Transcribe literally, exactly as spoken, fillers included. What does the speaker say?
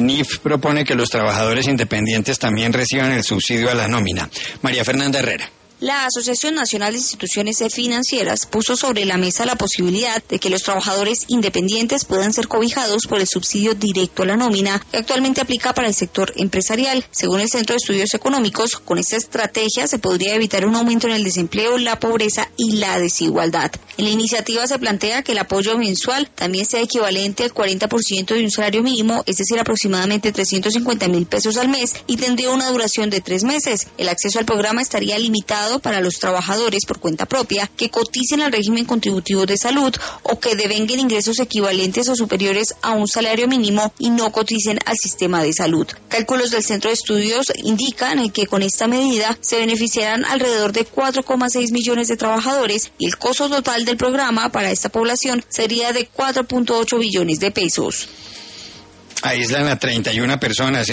N I F propone que los trabajadores independientes también reciban el subsidio a la nómina. María Fernanda Herrera. La Asociación Nacional de Instituciones Financieras puso sobre la mesa la posibilidad de que los trabajadores independientes puedan ser cobijados por el subsidio directo a la nómina que actualmente aplica para el sector empresarial. Según el Centro de Estudios Económicos, con esta estrategia se podría evitar un aumento en el desempleo, la pobreza y la desigualdad. En la iniciativa se plantea que el apoyo mensual también sea equivalente al cuarenta por ciento de un salario mínimo, es decir, aproximadamente trescientos cincuenta mil pesos al mes, y tendría una duración de tres meses. El acceso al programa estaría limitado para los trabajadores por cuenta propia que coticen al régimen contributivo de salud o que devenguen ingresos equivalentes o superiores a un salario mínimo y no coticen al sistema de salud. Cálculos del Centro de Estudios indican que con esta medida se beneficiarán alrededor de cuatro coma seis millones de trabajadores y el costo total del programa para esta población sería de cuatro punto ocho billones de pesos. Aíslan a treinta y una personas